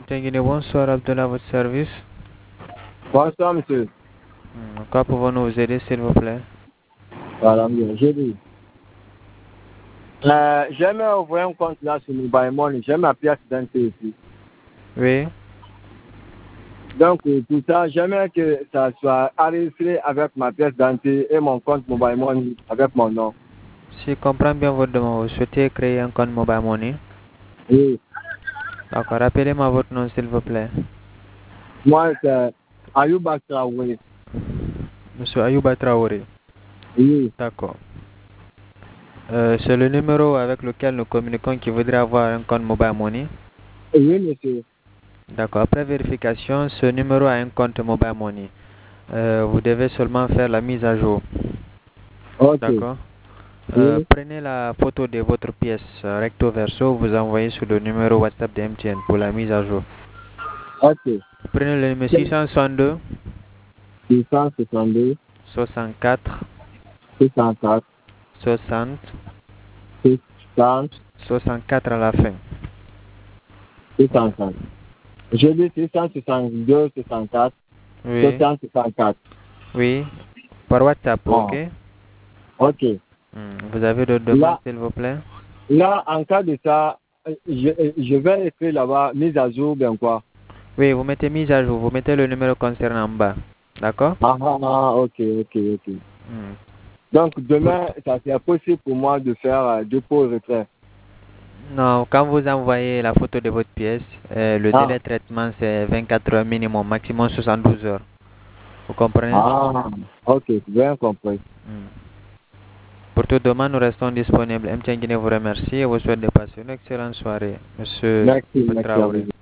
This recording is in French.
Guinée, bonsoir Abdullah, à votre service. Bonsoir, monsieur. Quoi pouvons-nous vous aider, s'il vous plaît? Voilà, bien, j'ai dit. J'aimerais ouvrir un compte là sur Mobile Money. J'ai ma pièce d'identité ici. Oui. Donc, tout ça, j'aimerais que ça soit enregistré avec ma pièce d'identité et mon compte Mobile Money avec mon nom. Si je comprends bien votre demande, vous souhaitez créer un compte Mobile Money? Oui. D'accord, rappelez-moi votre nom, s'il vous plaît. Moi, c'est Ayouba Traoré. Monsieur Ayouba Traoré. Oui. D'accord. C'est le numéro avec lequel nous communiquons qui voudrait avoir un compte Mobile Money? Oui, monsieur. D'accord. Après vérification, ce numéro a un compte Mobile Money. Vous devez seulement faire la mise à jour. Ok. D'accord. Oui. Prenez la photo de votre pièce recto verso, vous envoyez sur le numéro WhatsApp de MTN pour la mise à jour. Ok. Prenez le numéro 662 662, 64 604, 60 600, 64 à la fin. 604. Je dis 662, 64, Oui, 60, 64. oui, par WhatsApp, ok. Ah, ok. Vous avez d'autres demandes, Là, s'il vous plaît? là, en cas de ça, je vais écrire là-bas, mise à jour, bien quoi. Oui, vous mettez mise à jour, vous mettez le numéro concernant en bas. D'accord? Ok, ok, ok. Hmm. Donc, Pour- demain, ça c'est possible pour moi de faire dépôt et retrait. Non, quand vous envoyez la photo de votre pièce, le Ah, délai de traitement c'est 24 heures minimum, maximum 72 heures. Vous comprenez? ok, bien compris. Hmm. Pour toute demande, nous restons disponibles. MTN Guinée vous remercie et vous souhaite de passer une excellente soirée, Monsieur Merci, merci à Traoré. vous.